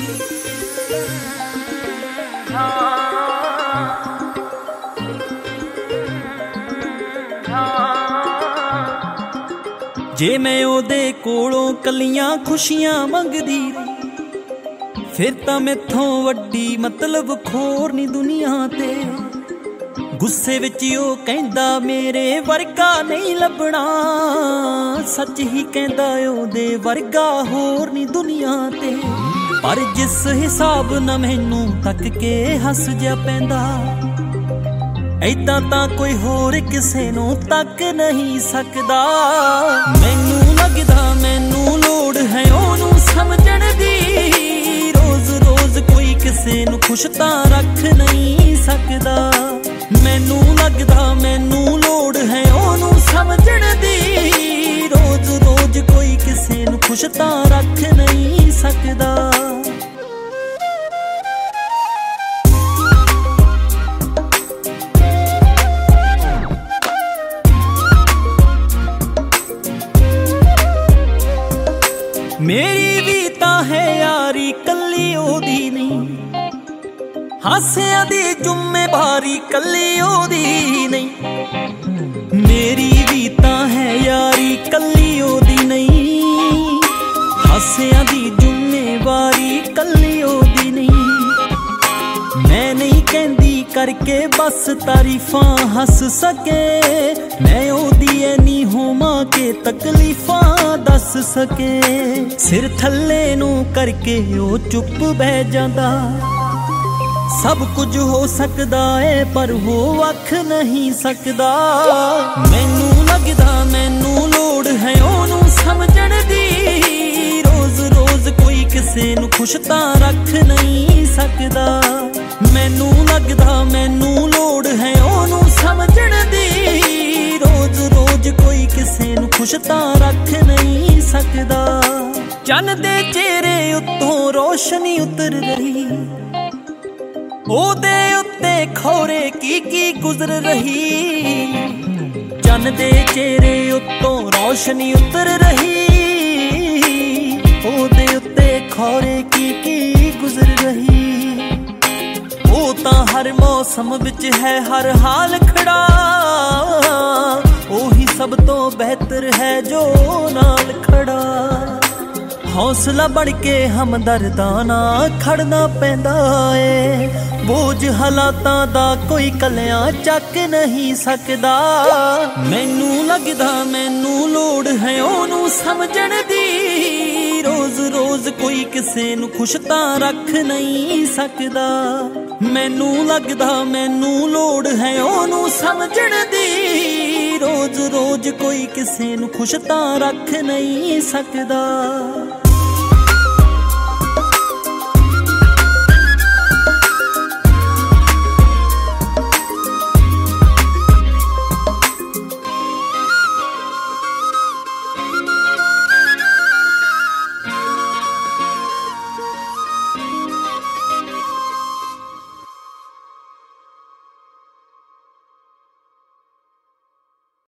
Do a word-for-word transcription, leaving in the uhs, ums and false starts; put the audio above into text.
जे मैं ओदे कोलों कलियां खुशियां मंगदी फिर तां मैथों वड्डी मतलब खोर नी दुनिया ते। गुस्से विच ओ कहंदा मेरे वर्गा नहीं लभना, सच ही कहंदा ओदे वर्गा होर नी दुनिया ते। पर जिस हिसाब ना मैनू तक के हस जा पैंदा, ऐदां तां कोई होर किसे नूं तक नहीं सकदा। मैनू लगदा मैनू लोड़ है ओनू समझण दी, रोज रोज कोई किसे नूं खुश तां रख नहीं सकदा। मैनू लगदा मैनू लोड़ है ओनू समझण दी, रोज रोज कोई किसे नूं खुश तां रख नहीं सकदा। मेरी भी तां है यारी कल्ली ओदी नहीं, हासियां दी जुम्मेवारी कल्ली ओदी नहीं। मेरी भी तां है यारी कल्ली ओदी नहीं, हासियां दी जुम्मेवारी कल्ली ओदी नहीं। मैं नहीं कहंदी करके बस तारीफां हस सके, मैं ओदी ऐनी होवां के तकलीफां दस सके। सिर थल्ले नू करके ओ चुप बह जांदा, सब कुछ हो सकदा है पर वो वख नहीं सकदा। मैनू लगदा मैनू लोड़ है ओनू समझण दी, रोज रोज कोई किसे नू खुश तां रख नहीं सकदा। मैनू लगदा मैनू लोड़ है ओनू समझण दी, रोज रोज कोई किसे नू खुश तां रख नहीं सकदा। चन्न दे चेहरे उत्तों रोशनी उतर रही, ओदे उत्ते खौरे की की गुजर रही। चन्न दे चेहरे उत्तों रोशनी उतर रही, ओदे उत्ते खौरे की की गुजर रही। ओ तां हर मौसम विच है हर हाल खड़ा, ओही सब तो बेहतर है जो नाल खड़ा। हौसला बढ़ के हमदर्दां नाल खड़ना पैंदा ए, बोझ हालातां दा कोई कलियां चक नहीं सकदा। मैनू लगदा मैनू लोड़ है ओनू समझण दी, रोज रोज कोई किसे नू खुश तां रख नहीं सकदा। मैनू लगदा मैनू लोड़ है ओनू समझण दी, रोज रोज कोई किसे नू खुश तां रख नहीं सकदा।